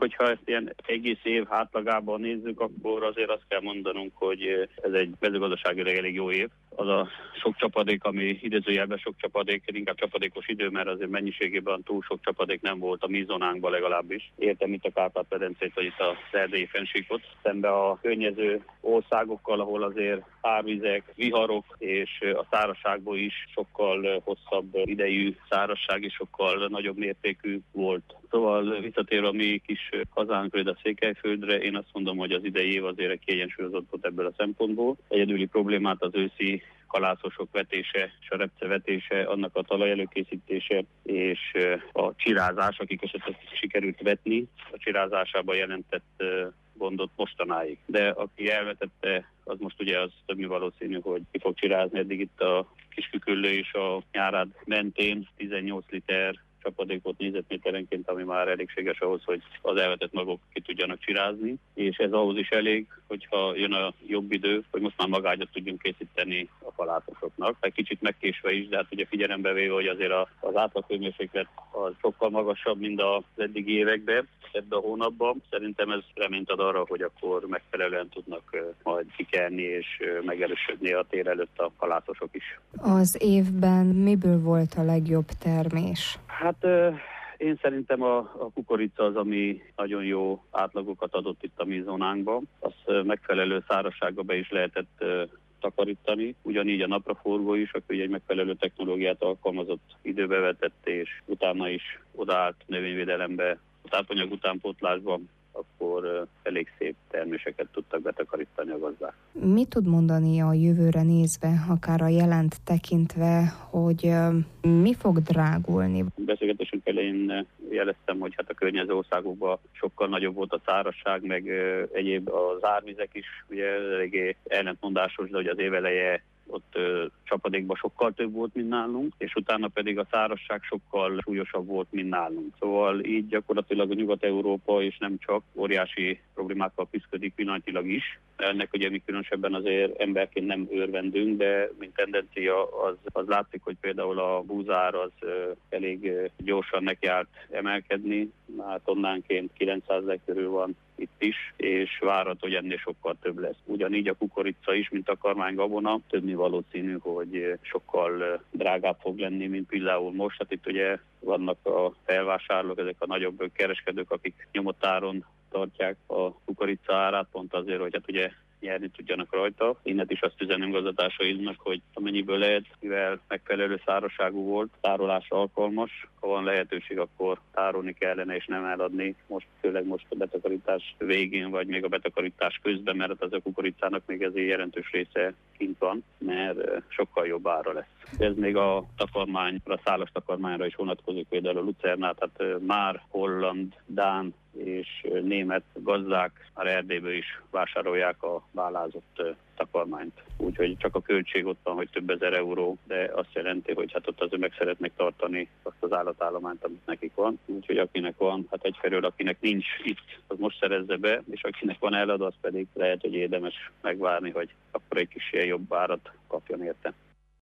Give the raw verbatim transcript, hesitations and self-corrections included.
hogyha ezt ilyen egész év hátlagában nézzük, akkor azért azt kell mondanunk, hogy ez egy mezőgazdaságilag elég jó év. Az a sok csapadék, ami idézőjelben sok csapadék, inkább csapadékos idő, mert azért mennyiségében túl sok csapadék nem volt a mi zónánkban legalábbis. Értem itt a Kárpát-medencét, vagy itt a erdélyi fennsíkot, szembe a környező országokkal, ahol azért árvizek, viharok és a szárazságból is sokkal hosszabb idejű szárazság és sokkal nagyobb mértékű volt. Szóval visszatérve a mi kis hazánkra, a Székelyföldre, én azt mondom, hogy az idei év azért egy kiegyensúlyozott volt ebből a szempontból. Egyedüli problémát az őszi kalászosok vetése, és a repce vetése, annak a talaj előkészítése és a csirázás, akik esetleg sikerült vetni, a csirázásában jelentett gondot mostanáig. De aki elvetette, az most ugye az több mint valószínű, hogy ki fog csirázni. Eddig itt a Kisküküllő és a Nyárád mentén tizennyolc liter csapadékot négyzetméterenként, ami már elégséges ahhoz, hogy az elvetett magok ki tudjanak csirázni, és ez ahhoz is elég, hogyha jön a jobb idő, hogy most már magágyat tudjunk készíteni a kalászosoknak. Egy kicsit megkésve is, de hát ugye figyelembe véve, hogy azért az átlaghőmérséklet az sokkal magasabb, mint az eddigi években, ebben a hónapban. Szerintem ez reményt ad arra, hogy akkor megfelelően tudnak majd kikelni és megerősödni a tér előtt a kalászosok is. Az évben miből volt a legjobb termés? Hát én szerintem a, a kukorica az, ami nagyon jó átlagokat adott itt a mi zónánkban. Azt megfelelő szárazságba be is lehetett takarítani. Ugyanígy a napraforgó is, aki egy megfelelő technológiát alkalmazott, időbe vetett, és utána is odaállt növényvédelembe, a tápanyag utánpótlásban, akkor elég szép terméseket tudtak betakarítani a gazdák. Mit tud mondani a jövőre nézve, akár a jelent tekintve, hogy mi fog drágulni? Beszélgetésünk elején jeleztem, hogy hát a környező országokban sokkal nagyobb volt a szárazság, meg egyéb az árvizek is, ugye eléggé ellentmondásos, de hogy az éveleje ott ö, csapadékban sokkal több volt, mint nálunk, és utána pedig a szárazság sokkal súlyosabb volt, mint nálunk. Szóval így gyakorlatilag a Nyugat-Európa és nem csak óriási problémákkal küszködik pillanatilag is. Ennek ugye mi különösebben azért emberként nem örvendünk, de mint tendencia az, az látszik, hogy például a búzár az ö, elég ö, gyorsan nekiállt emelkedni, már tonnánként kilencszáz körül van itt is, és várható, hogy ennél sokkal több lesz. Ugyanígy a kukorica is, mint a kormánygabona, több mint valószínű, hogy sokkal drágább fog lenni, mint például most. Hát itt ugye vannak a felvásárlók, ezek a nagyobb kereskedők, akik nyomott áron tartják a kukorica árát, pont azért, hogy hát ugye nyerni tudjanak rajta. Innen is azt üzenem gazdatársainknak, hogy amennyiből lehet, mivel megfelelő szárazságú volt, tárolásra alkalmas, ha van lehetőség, akkor tárolni kellene és nem eladni. Most, főleg most a betakarítás végén, vagy még a betakarítás közben, mert az a kukoricának még ezért jelentős része kint van, mert sokkal jobb ára lesz. Ez még a takarmányra, a szálas takarmányra is vonatkozik, például a lucernát, tehát már holland, dán és német gazdák már Erdélyből is vásárolják a válázott takarmányt. Úgyhogy csak a költség ott van, hogy több ezer euró, de azt jelenti, hogy hát ott azért meg szeretnék tartani azt az állatállományt, amit nekik van. Úgyhogy akinek van, hát egyfelől akinek nincs itt, az most szerezze be, és akinek van eladó, az pedig lehet, hogy érdemes megvárni, hogy akkor egy kis jobb árat kapjon érte.